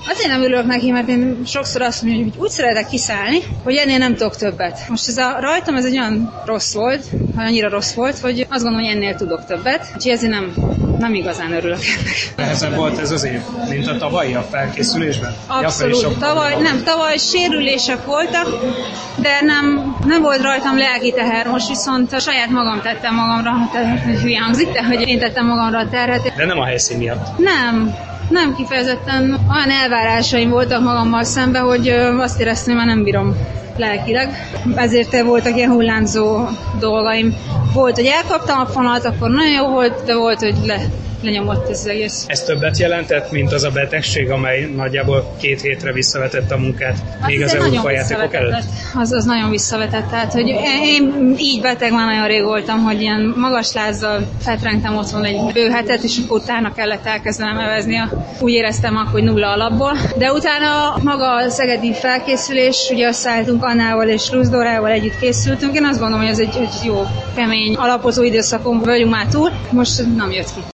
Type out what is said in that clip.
Azért nem örülök neki, mert én sokszor azt mondom, hogy úgy szeretek kiszállni, hogy ennél nem tudok többet. Most ez a rajtam ez egy olyan rossz volt, annyira rossz volt, hogy azt gondolom, hogy ennél tudok többet. Úgyhogy ezért nem igazán örülök ennek. Nehezebb volt ez az év, mint a tavalyi a felkészülésben? Abszolút. Tavaly sérülések voltak, de nem volt rajtam lelki teher. Most viszont saját magam tettem magamra, hogy hülye hangzik, de hogy én tettem magamra a terhet. De nem a helyszín miatt? Nem kifejezetten. Olyan elvárásaim voltak magammal szembe, hogy azt éreztem, hogy már nem bírom lelkileg. Ezért voltak ilyen hullámzó dolgaim. Volt, hogy elkaptam a fonalat, akkor nagyon jó volt, de volt, hogy lenyomott ez az egész. Ez többet jelentett, mint az a betegség, amely nagyjából 2 hétre visszavetette a munkát, még az Európa-játékok előtt? Az nagyon visszavetett, tehát hogy én így beteg már nagyon rég voltam, hogy ilyen magas lázzal fetrengtem otthon egy bő hetet, és utána kellett elkezdenem evezni. Úgy éreztem akkor, hogy 0 alapból. De utána maga a szegedi felkészülés, ugye összeálltunk Annával és Luzdorával együtt készültünk. Én azt gondolom, hogy ez egy jó, kemény, alapozó időszakon vagyunk már túl. Most nem jött ki.